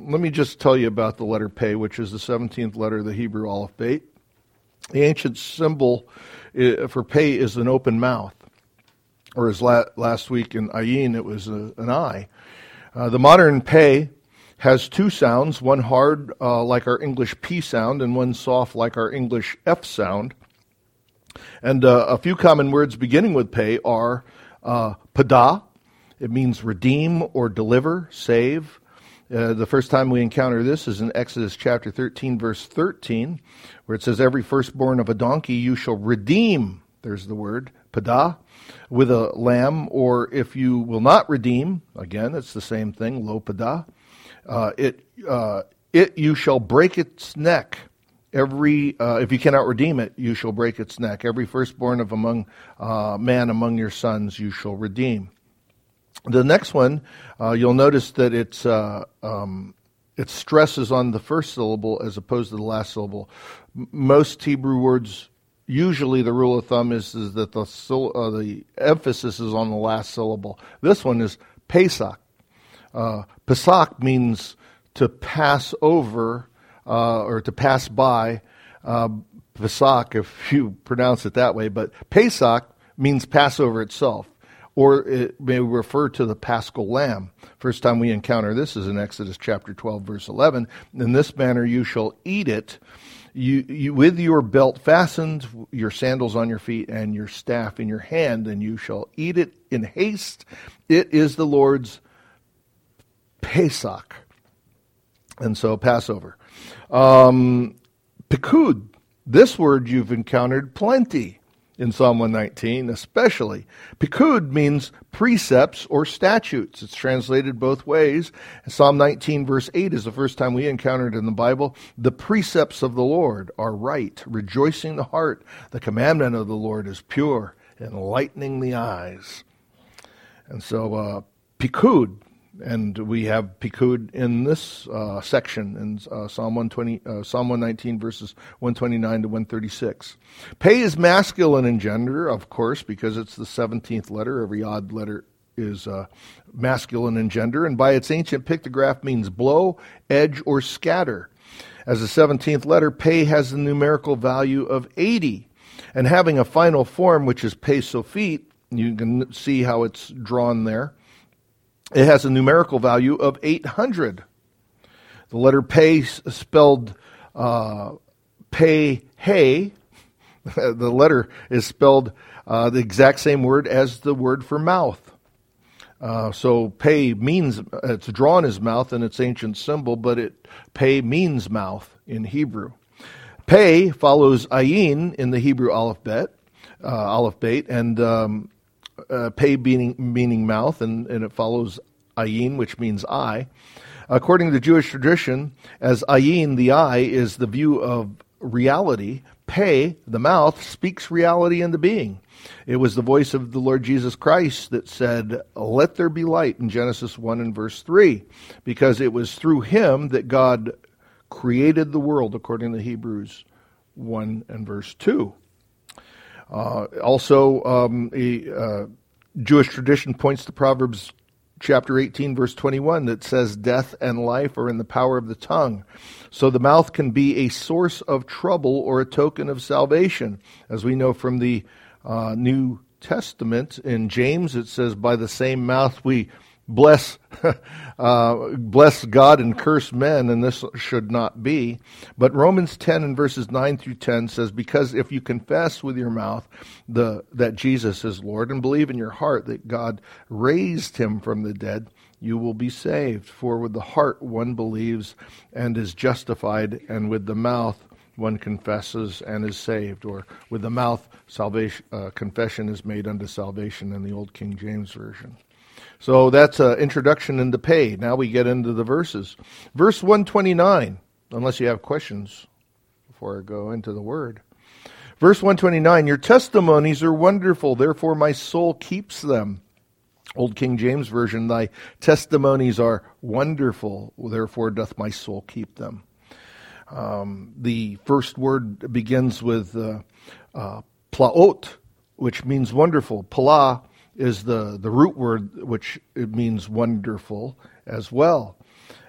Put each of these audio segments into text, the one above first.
let me just tell you about the letter Pei, which is the 17th letter of the Hebrew alphabet. The ancient symbol for Pei is an open mouth, or as last week in Ayin, it was an eye. The modern Pei has two sounds, one hard like our English P sound and one soft like our English F sound. And a few common words beginning with Pei are pada. It means redeem or deliver, save. The first time we encounter this is in Exodus chapter 13, verse 13, where it says, every firstborn of a donkey you shall redeem, there's the word, pada, with a lamb, or if you will not redeem, again, it's the same thing, lo pada, you shall break its neck. If you cannot redeem it, you shall break its neck. Every firstborn of man among your sons you shall redeem. The next one, you'll notice that it stresses on the first syllable as opposed to the last syllable. Most Hebrew words, usually the rule of thumb is that the emphasis is on the last syllable. This one is Pesach. Pesach means to pass over or to pass by. Pesach, if you pronounce it that way, but Pesach means Passover itself. Or it may refer to the Paschal Lamb. First time we encounter this is in Exodus chapter 12, verse 11. In this manner you shall eat it, you with your belt fastened, your sandals on your feet, and your staff in your hand, and you shall eat it in haste. It is the Lord's Pesach. And so Passover. Pikud, this word you've encountered plenty in Psalm 119, especially. Pikud means precepts or statutes. It's translated both ways. Psalm 19, verse 8 is the first time we encountered in the Bible. The precepts of the Lord are right, rejoicing the heart. The commandment of the Lord is pure, enlightening the eyes. And so Pikud, and we have Pikud in this section in Psalm 119, verses 129 to 136. Pei is masculine in gender, of course, because it's the 17th letter. Every odd letter is masculine in gender, and by its ancient pictograph means blow, edge, or scatter. As the 17th letter, Pei has the numerical value of 80, and having a final form, which is Pei Sophit, you can see how it's drawn there. It has a numerical value of 800. The letter Pei spelled Pei Hey. The letter is spelled the exact same word as the word for mouth. So Pei means, it's drawn as mouth in its ancient symbol, but Pei means mouth in Hebrew. Pei follows Ayin in the Hebrew alphabet, and Pei meaning mouth, and it follows Ayin, which means eye. According to Jewish tradition, as Ayin, the eye, is the view of reality, Pei, the mouth, speaks reality into being. It was the voice of the Lord Jesus Christ that said, "Let there be light," in Genesis 1 and verse 3, because it was through him that God created the world, according to Hebrews 1 and verse 2. Jewish tradition points to Proverbs chapter 18, verse 21, that says, "Death and life are in the power of the tongue." So the mouth can be a source of trouble or a token of salvation. As we know from the New Testament, in James it says, "By the same mouth we bless God and curse men," and this should not be. But Romans 10 and verses 9 through 10 says, "Because if you confess with your mouth that Jesus is Lord and believe in your heart that God raised him from the dead, you will be saved. For with the heart one believes and is justified, and with the mouth one confesses and is saved." Or with the mouth, confession is made unto salvation in the Old King James Version. So that's an introduction into Pei. Now we get into the verses. Verse 129, unless you have questions before I go into the word. Verse 129, "Your testimonies are wonderful, therefore my soul keeps them." Old King James Version, "Thy testimonies are wonderful, therefore doth my soul keep them." The first word begins with plaot, which means wonderful. Pala is the root word, which it means wonderful as well.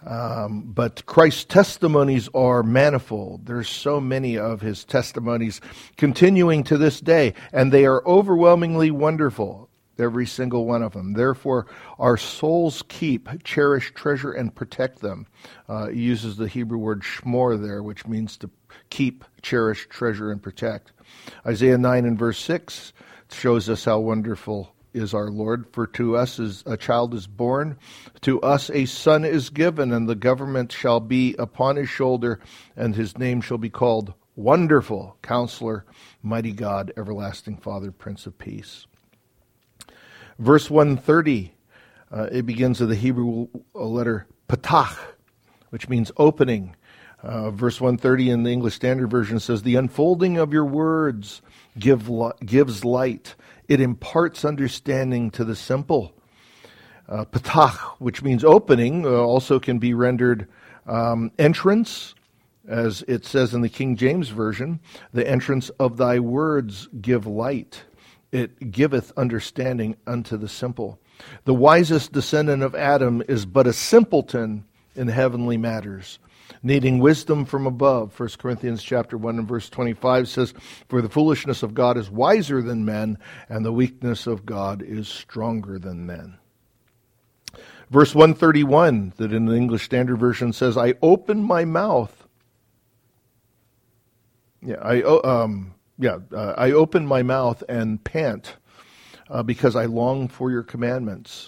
But Christ's testimonies are manifold. There's so many of his testimonies continuing to this day, and they are overwhelmingly wonderful, every single one of them. Therefore, our souls keep, cherish, treasure, and protect them. He uses the Hebrew word shmor there, which means to keep, cherish, treasure, and protect. Isaiah 9 and verse 6 shows us how wonderful is our Lord. For to us a child is born, to us a son is given, and the government shall be upon his shoulder, and his name shall be called Wonderful, Counselor, Mighty God, Everlasting Father, Prince of Peace. Verse 130, it begins with the Hebrew letter patach, which means opening. Verse 130 in the English Standard Version says, the unfolding of your words gives light. It imparts understanding to the simple. Patach, which means opening, also can be rendered entrance, as it says in the King James Version. The entrance of thy words give light. It giveth understanding unto the simple. The wisest descendant of Adam is but a simpleton in heavenly matters, needing wisdom from above. 1 Corinthians chapter 1 and verse 25 says, for the foolishness of God is wiser than men, and the weakness of God is stronger than men. Verse 131, that in the English Standard Version says, I open my mouth. I open my mouth and pant because I long for your commandments.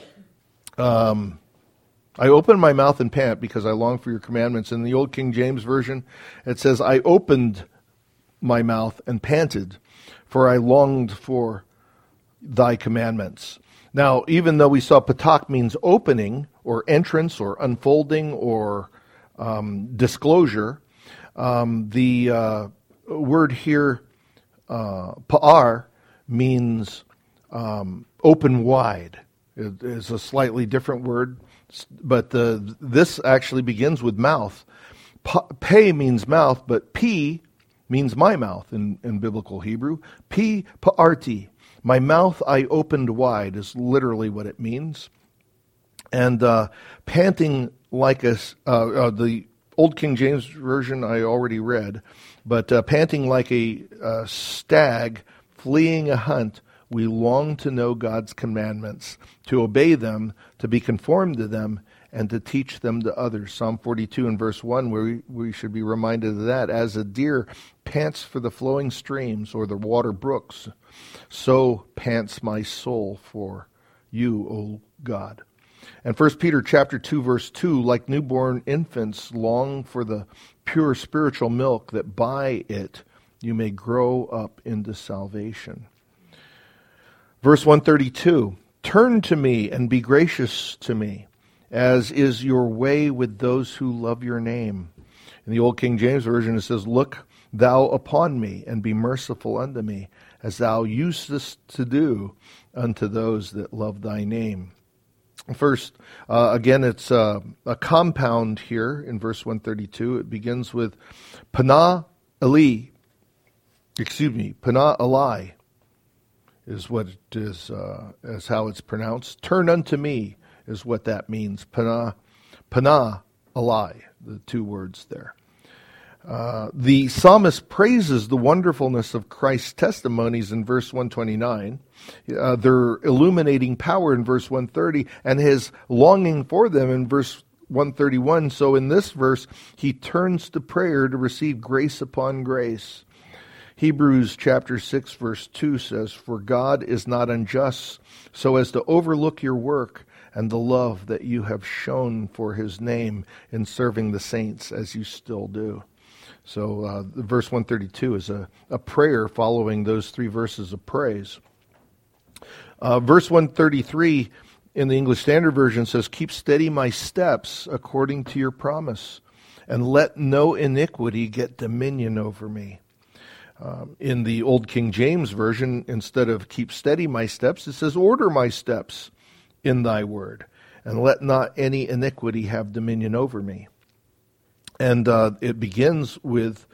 I open my mouth and pant because I long for your commandments. In the Old King James Version, it says, I opened my mouth and panted, for I longed for thy commandments. Now, even though we saw patach means opening, or entrance, or unfolding, or disclosure, the word here, pa'ar, means open wide. It is a slightly different word, but this actually begins with mouth. Pe means mouth, but pi means my mouth in biblical Hebrew. Pi pa'arti, my mouth I opened wide, is literally what it means. And panting like the Old King James Version I already read, but panting like a stag fleeing a hunt, we long to know God's commandments, to obey them, to be conformed to them, and to teach them to others. Psalm 42 and verse 1, where we should be reminded of that. As a deer pants for the flowing streams or the water brooks, so pants my soul for you, O God. And 1 Peter chapter 2, verse 2, like newborn infants long for the pure spiritual milk, that by it you may grow up into salvation. Verse 132, turn to me and be gracious to me, as is your way with those who love your name. In the Old King James Version it says, look thou upon me and be merciful unto me, as thou usest to do unto those that love thy name. First, again, it's a compound here in verse 132. It begins with Pana Eli, is what it is, as how it's pronounced. Turn unto me is what that means. Pana Eli, the two words there. The psalmist praises the wonderfulness of Christ's testimonies in verse 129, their illuminating power in verse 130, and his longing for them in verse 131. So in this verse, he turns to prayer to receive grace upon grace. Hebrews chapter 6 verse 2 says, for God is not unjust so as to overlook your work and the love that you have shown for his name in serving the saints as you still do. So verse 132 is a prayer following those three verses of praise. Verse 133 in the English Standard Version says, keep steady my steps according to your promise, and let no iniquity get dominion over me. In the Old King James Version, instead of keep steady my steps, it says order my steps in thy word, and let not any iniquity have dominion over me. And it begins with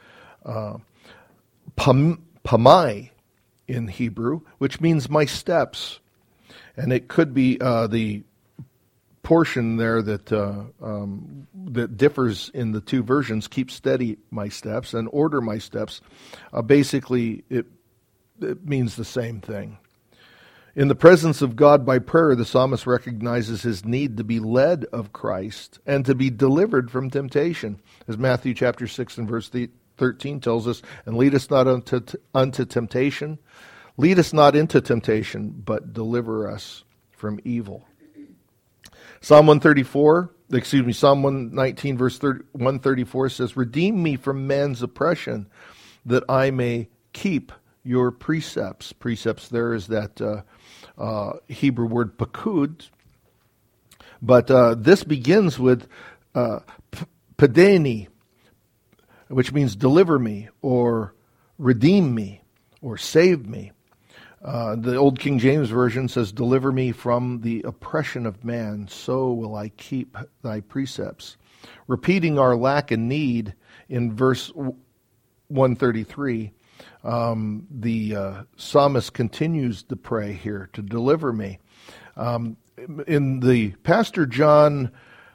pamai in Hebrew, which means my steps. And it could be the portion there that differs in the two versions, keep steady my steps and order my steps, basically it means the same thing. In the presence of God by prayer, the psalmist recognizes his need to be led of Christ and to be delivered from temptation. As Matthew chapter 6 and verse 13 tells us, and lead us not unto temptation, lead us not into temptation, but deliver us from evil. Psalm 119 verse 134 says, redeem me from man's oppression, that I may keep your precepts. Precepts there is that Hebrew word pakud, but this begins with padeni, which means deliver me, or redeem me, or save me. The Old King James Version says, deliver me from the oppression of man, so will I keep thy precepts. Repeating our lack and need in verse 133, the psalmist continues to pray here to deliver me. In the Pastor John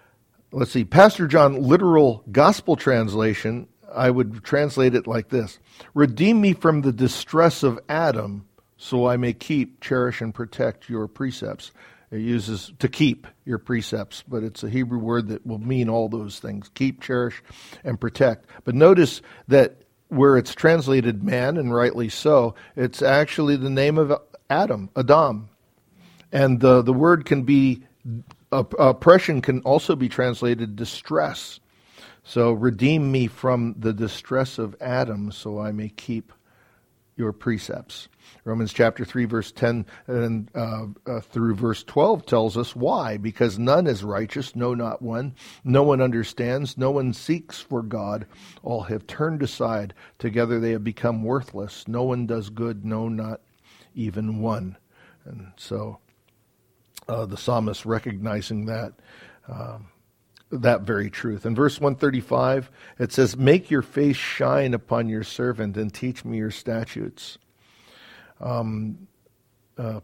literal gospel translation, I would translate it like this: redeem me from the distress of Adam, so I may keep, cherish, and protect your precepts. It uses to keep your precepts, but it's a Hebrew word that will mean all those things: keep, cherish, and protect. But notice that where it's translated man, and rightly so, it's actually the name of Adam. And the word can be, oppression can also be translated distress. So redeem me from the distress of Adam, so I may keep your precepts. Romans chapter 3 verse 10 and through verse 12 tells us why. Because none is righteous, no, not one. No one understands, no one seeks for God. All have turned aside. Together they have become worthless. No one does good, no, not even one. And so the psalmist recognizing that very truth. In verse 135, it says, make your face shine upon your servant and teach me your statutes. Panecha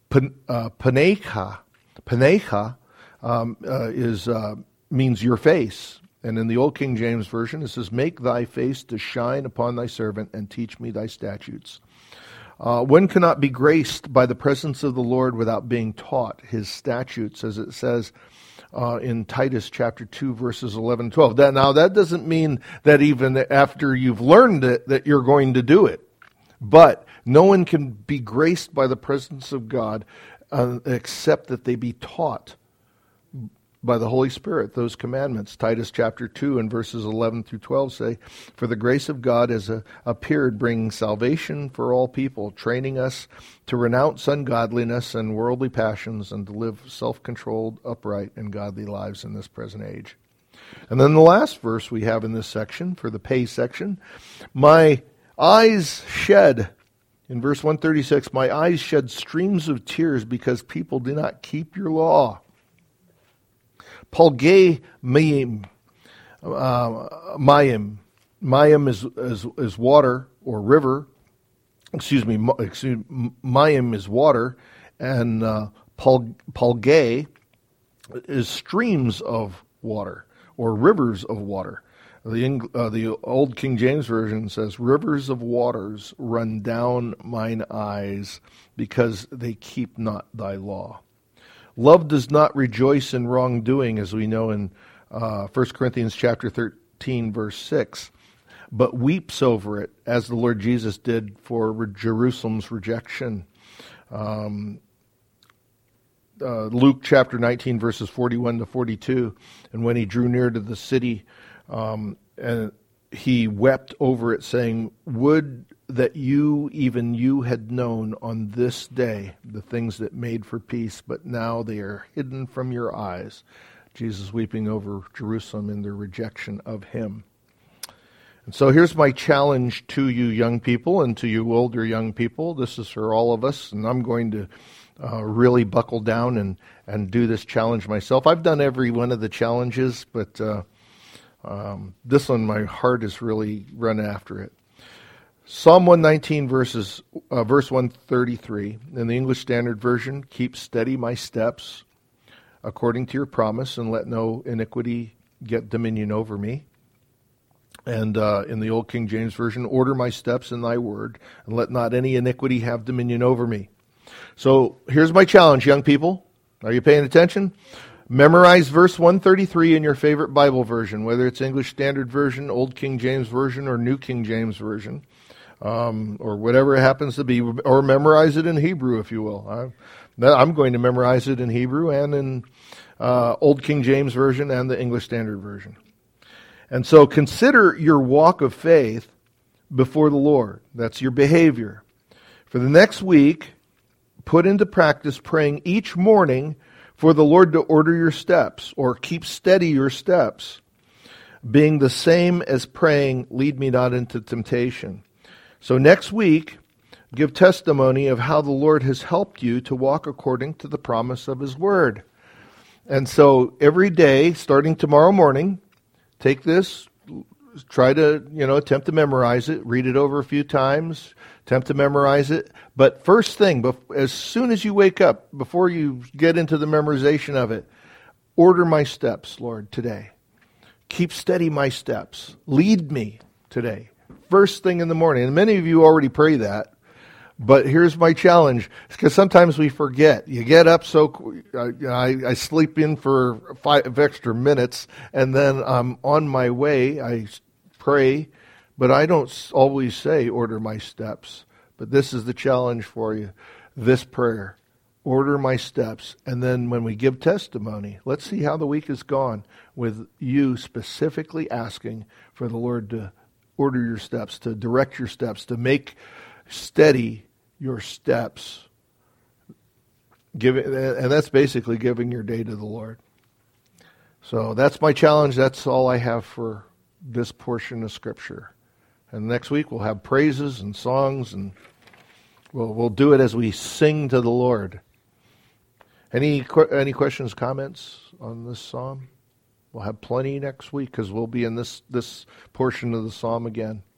means your face. And in the Old King James Version, it says, make thy face to shine upon thy servant and teach me thy statutes. One cannot be graced by the presence of the Lord without being taught his statutes, as it says in Titus chapter 2, verses 11 and 12. Now, that doesn't mean that even after you've learned it, that you're going to do it. But no one can be graced by the presence of God except that they be taught by the Holy Spirit those commandments. Titus chapter 2 and verses 11 through 12 say, for the grace of God has appeared, bringing salvation for all people, training us to renounce ungodliness and worldly passions and to live self-controlled, upright, and godly lives in this present age. And then the last verse we have in this section, for the pay section, my eyes shed, in verse 136, my eyes shed streams of tears because people do not keep your law. Palge mayim. Mayim is water or river. Mayim is water, and palge is streams of water or rivers of water. The Old King James Version says, rivers of waters run down mine eyes because they keep not thy law. Love does not rejoice in wrongdoing, as we know in 1 Corinthians chapter 13, verse 6, but weeps over it, as the Lord Jesus did for Jerusalem's rejection. Luke chapter 19, verses 41 to 42, and when he drew near to the city, and he wept over it, saying, would that even you had known on this day the things that made for peace, but now they are hidden from your eyes. Jesus weeping over Jerusalem in their rejection of him. And so here's my challenge to you young people and to you older young people. This is for all of us, and I'm going to really buckle down and do this challenge myself. I've done every one of the challenges, but this one, my heart has really run after it. Psalm 119, verse 133, in the English Standard Version, keep steady my steps. according to your promise, and let no iniquity get dominion over me. And in the Old King James Version, order my steps in thy word, and let not any iniquity have dominion over me. So here's my challenge, young people. Are you paying attention? Memorize verse 133 in your favorite Bible version, whether it's English Standard Version, Old King James Version, or New King James Version, or whatever it happens to be, or memorize it in Hebrew, if you will. I'm going to memorize it in Hebrew and in Old King James Version and the English Standard Version. And so consider your walk of faith before the Lord. That's your behavior. For the next week, put into practice praying each morning for the Lord to order your steps, or keep steady your steps, being the same as praying, lead me not into temptation. So next week, give testimony of how the Lord has helped you to walk according to the promise of His Word. And so every day, starting tomorrow morning, take this, try to, attempt to memorize it, read it over a few times, attempt to memorize it. But first thing, as soon as you wake up, before you get into the memorization of it, order my steps, Lord, today. Keep steady my steps. Lead me today. First thing in the morning. And many of you already pray that. But here's my challenge, because sometimes we forget. You get up I sleep in for 5 extra minutes, and then I'm on my way. I pray, but I don't always say, order my steps. But this is the challenge for you, this prayer. Order my steps. And then when we give testimony, let's see how the week has gone with you specifically asking for the Lord to order your steps, to direct your steps, to make steady your steps. And that's basically giving your day to the Lord. So that's my challenge. That's all I have for this portion of Scripture. And next week we'll have praises and songs, and we'll do it as we sing to the Lord. Any questions, comments on this psalm? We'll have plenty next week, because we'll be in this portion of the psalm again.